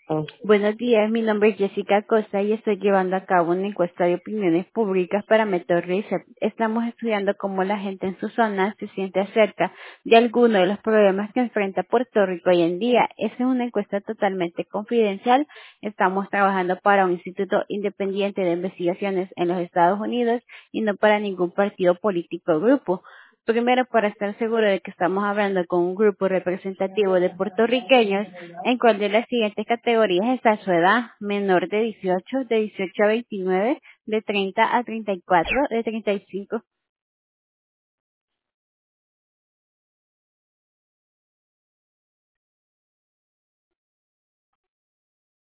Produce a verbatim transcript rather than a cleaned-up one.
Oh, Buenos días, mi nombre es Jessica Costa y estoy llevando a cabo una encuesta de opiniones públicas para Meto Research. Estamos estudiando cómo la gente en su zona se siente acerca de algunos de los problemas que enfrenta Puerto Rico hoy en día. Esa es una encuesta totalmente confidencial. Estamos trabajando para un instituto independiente de investigaciones en los Estados Unidos y no para ningún partido político o grupo. Primero, para estar seguro de que estamos hablando con un grupo representativo de puertorriqueños, ¿en cuál de las siguientes categorías está su edad? Menor de dieciocho, de dieciocho a veintinueve, de treinta a treinta y cuatro, de treinta y cinco.